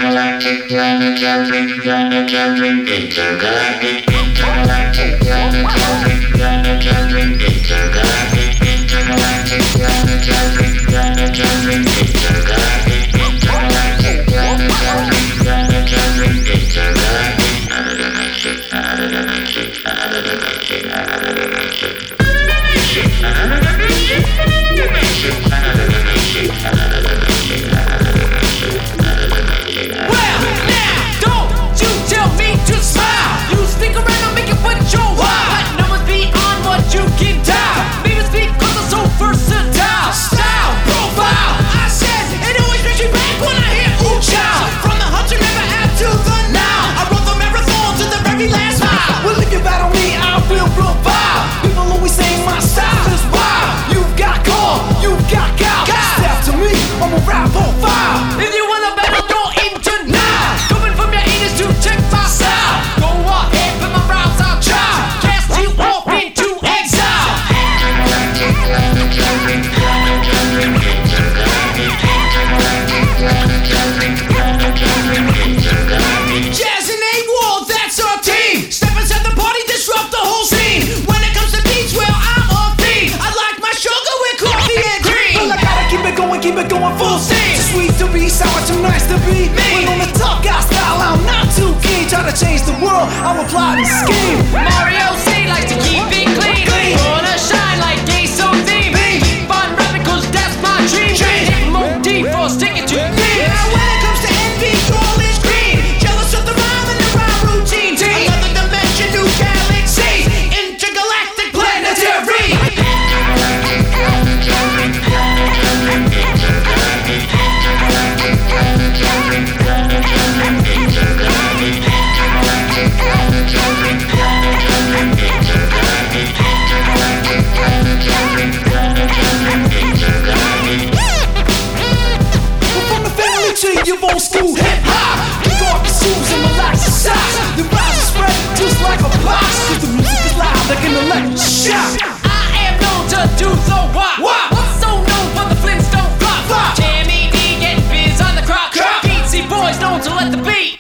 Change the world, I'm a plotting scheme. Mario C likes to keep it clean. Wanna shine like Ace so theme. Keep on rapping cause that's my dream. Motif or stick it to me. Now when it comes to envy, all is green. Jealous of the rhyme and the rhyme routine. Another dimension, new galaxy. Intergalactic planetary. You've old school hip-hop. Kick off your shoes and relax your socks. The rhymes are spread just like a box. Cause the music is loud like an electric shock. I am known to do the wop. So known for the Flintstone flop. Jammy D getting biz on the crop. Beatsy boys known to let the beat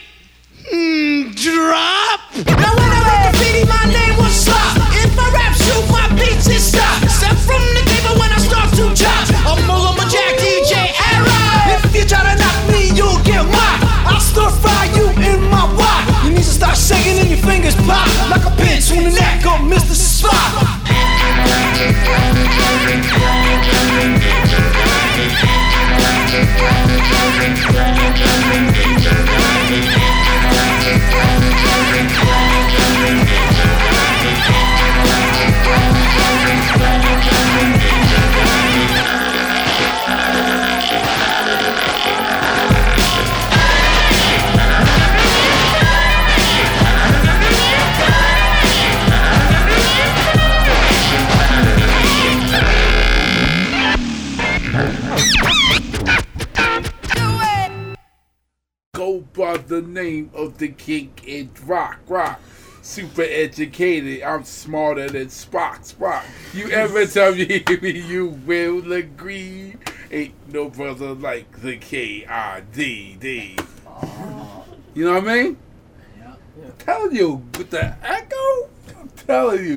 Drop. Now when I made graffiti, my name was Slop. If I rap, shoot my beats and stop. Step from the table when I start to chop. I'm a Jack DJ era. If you try to knock me, you'll get mocked. I'll stir fry you in my wok. Your knees will start shaking and your fingers pop like a pinch when the neck of Mr. Spot. Go by the name of the king and rock. Super educated, I'm smarter than Spock. You ever tell me you will agree? Ain't no brother like the K-I-D-D. You know what I mean? Yeah. I'm telling you, with the echo, I'm telling you.